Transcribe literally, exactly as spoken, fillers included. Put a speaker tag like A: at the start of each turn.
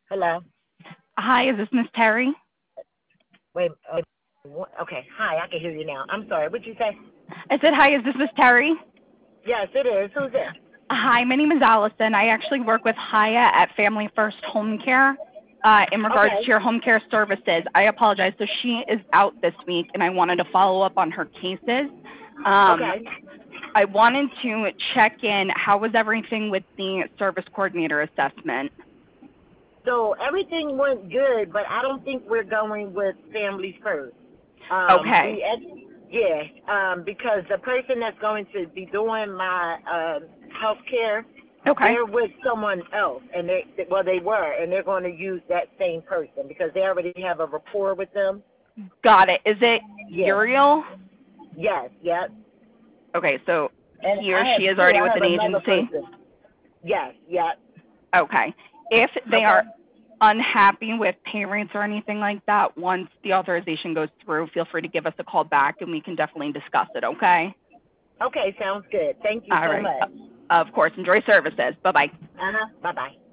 A: Hello.
B: Hi, is this Miss Terry?
A: Wait. Uh, wha- okay. Hi. I can hear you now. I'm sorry. What'd you say?
B: I said, hi, is this Miss Terry?
A: Yes, it is. Who's this?
B: Hi, my name is Allison. I actually work with Haya at Family First Home Care uh, in regards to
A: Okay.
B: your home care services. I apologize. So she is out this week, and I wanted to follow up on her cases. Um,
A: Okay.
B: I wanted to check in. How was everything with the service coordinator assessment?
A: So everything went good, but I don't think we're going with families first. Um,
B: Okay.
A: we, yeah, um, because the person that's going to be doing my uh, health care,
B: Okay.
A: they're with someone else, and they, well, they were, and they're going to use that same person because they already have a rapport with them.
B: Got it. Is it
A: Yes.
B: Uriel?
A: Yes. Yes.
B: Okay, so
A: And
B: he or
A: I
B: she
A: have
B: is
A: two.
B: already
A: I
B: with
A: have
B: an
A: another
B: agency?
A: person. Yes. Yes.
B: Okay. If they
A: Okay.
B: are unhappy with pay rates or anything like that, once the authorization goes through, feel free to give us a call back and we can definitely discuss it, okay?
A: Okay, sounds good. Thank you
B: All
A: so
B: right.
A: much.
B: Of course. Enjoy services. Bye-bye.
A: Uh-huh. Bye-bye.